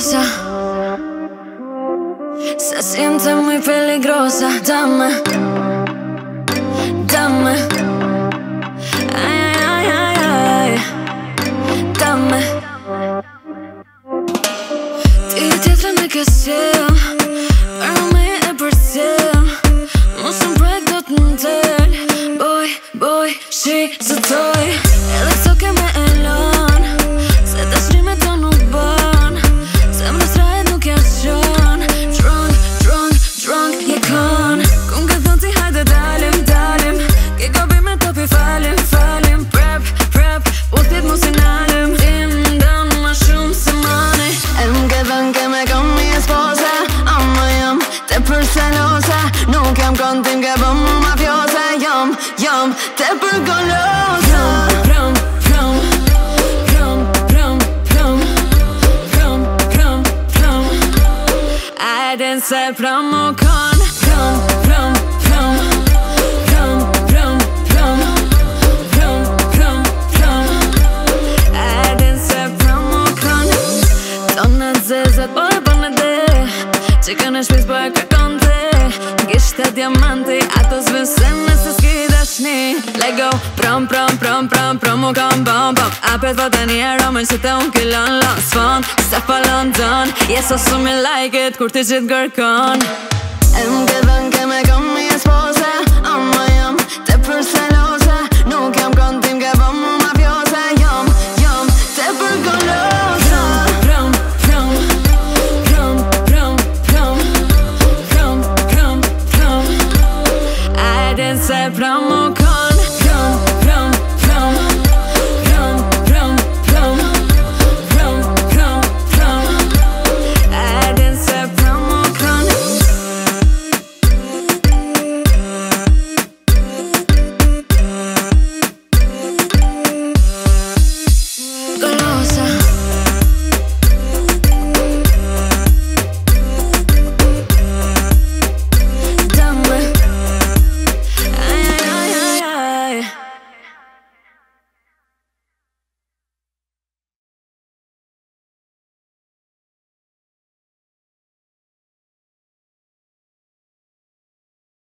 peligrosa. Se siente muy peligrosa. Dame, dame. Ay, ay, ay, ay. Dame. Ti tjetër me kësim, për me e përsim. Mos më prek do t'ndel. Boj, shi, zëtoj. Edhe këso ke me elon, se të shrimet do nuk bën. Se më nësrajet nuk ja qën. Drunk, je kon. Kum ke thon ti hajde dalim. Ke gobi me topi falim. Prep, uthit mos i nalim. Tim dan ma shumë se money. E m'ke thën ke me kom mi esposa. Ama jam te për selosa. Nuk jam kontim ke bëm mafiosa. Jam te për golosa. Prom. Ajden se prom u kon. Prom. Ajden se prom u kon. Tonë zezet po e bën e de. Që kën e shpis po e kërkon te. Gishte diamanti ato zvësen nëse s'ki dashni. Let go, prom u kon bom. Apet po të një romën që të unë killon s'fond. Se po London, yes so me like it kur ti gjithë gërkon. E m'ke dhën